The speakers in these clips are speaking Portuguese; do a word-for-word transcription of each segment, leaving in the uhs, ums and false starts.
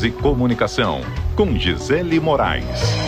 e Comunicação, com Gisele Moraes.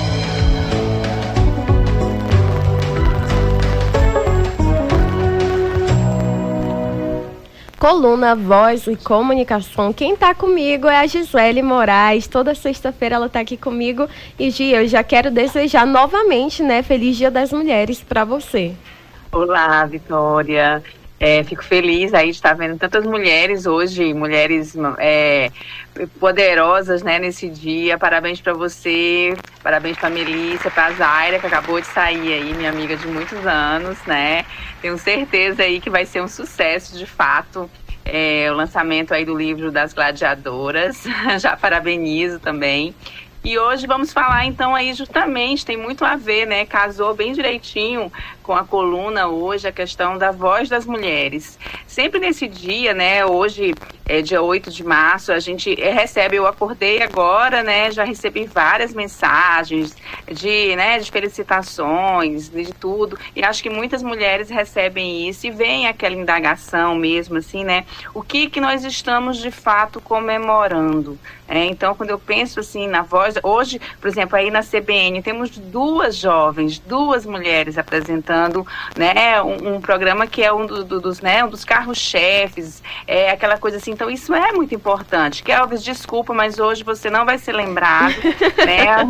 Coluna Voz e Comunicação. Quem está comigo é a Gisele Moraes. Toda sexta-feira ela está aqui comigo. E, Gia, eu já quero desejar novamente, né, Feliz Dia das Mulheres para você. Olá, Vitória. É, fico feliz aí de estar vendo tantas mulheres hoje, mulheres é, poderosas, né, nesse dia. Parabéns para você, parabéns para a Melissa, para a Zaira, que acabou de sair aí, minha amiga de muitos anos, né? Tenho certeza aí que vai ser um sucesso, de fato, é, o lançamento aí do livro das gladiadoras. Já parabenizo também. E hoje vamos falar então aí justamente, tem muito a ver, né, casou bem direitinho com a coluna hoje, a questão da voz das mulheres. Sempre nesse dia, né, hoje é dia oito de março, a gente recebe, eu acordei agora, né, já recebi várias mensagens de, né, de felicitações, de tudo, e acho que muitas mulheres recebem isso e vem aquela indagação mesmo, assim, né, o que que nós estamos de fato comemorando, é, então quando eu penso assim na voz, hoje, por exemplo, aí na C B N temos duas jovens, duas mulheres apresentando, né, um, um programa que é um do, do, dos, né, um dos carros-chefes, é aquela coisa assim, então isso é muito importante. Kelvis, desculpa, mas hoje você não vai ser lembrado, né?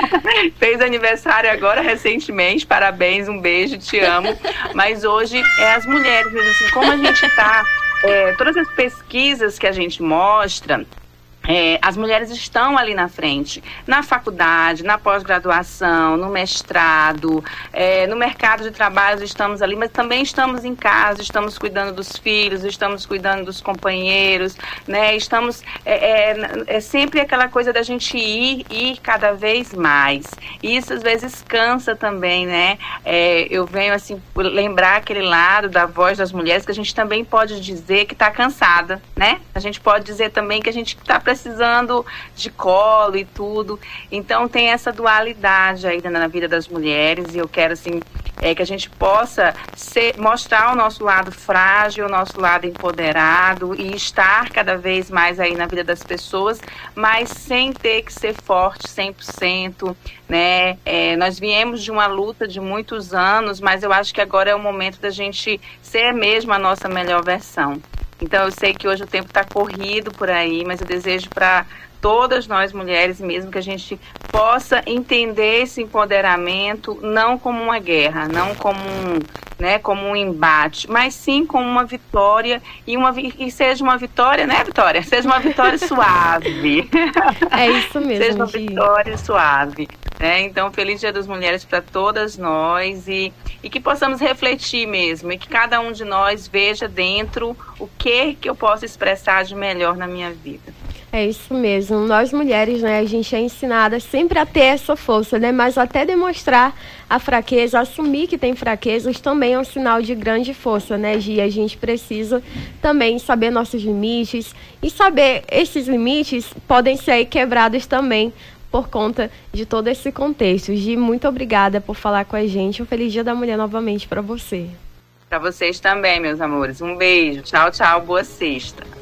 Fez aniversário agora recentemente, parabéns, um beijo, te amo, mas hoje é as mulheres, assim, como a gente está, é, todas as pesquisas que a gente mostra, É, as mulheres estão ali na frente, na faculdade, na pós-graduação, no mestrado, é, no mercado de trabalho estamos ali, mas também estamos em casa, estamos cuidando dos filhos, estamos cuidando dos companheiros, né? Estamos, é, é, é sempre aquela coisa da gente ir, ir cada vez mais. E isso às vezes cansa também, né? É, eu venho assim lembrar aquele lado da voz das mulheres que a gente também pode dizer que está cansada, né? A gente pode dizer também que a gente está precisando de colo e tudo, então tem essa dualidade ainda na vida das mulheres e eu quero assim, é, que a gente possa ser, mostrar o nosso lado frágil, o nosso lado empoderado e estar cada vez mais aí na vida das pessoas, mas sem ter que ser forte cem por cento, né? É, nós viemos de uma luta de muitos anos, mas eu acho que agora é o momento da gente ser mesmo a nossa melhor versão. Então eu sei que hoje o tempo está corrido por aí, mas eu desejo para todas nós mulheres mesmo que a gente possa entender esse empoderamento não como uma guerra, não como um, né, como um embate, mas sim como uma vitória e uma e seja uma vitória, né, Vitória? Seja uma vitória suave. É isso mesmo. Seja uma Gi. vitória suave. É, então, feliz Dia das Mulheres para todas nós e, e que possamos refletir mesmo e que cada um de nós veja dentro o que, que eu posso expressar de melhor na minha vida. É isso mesmo. Nós mulheres, né, a gente é ensinada sempre a ter essa força, né, mas até demonstrar a fraqueza, assumir que tem fraquezas também é um sinal de grande força, né, Gia? A gente precisa também saber nossos limites e saber esses limites podem ser quebrados também por conta de todo esse contexto. Gi, muito obrigada por falar com a gente. Um feliz Dia da Mulher novamente para você. Para vocês também, meus amores. Um beijo. Tchau, tchau. Boa sexta.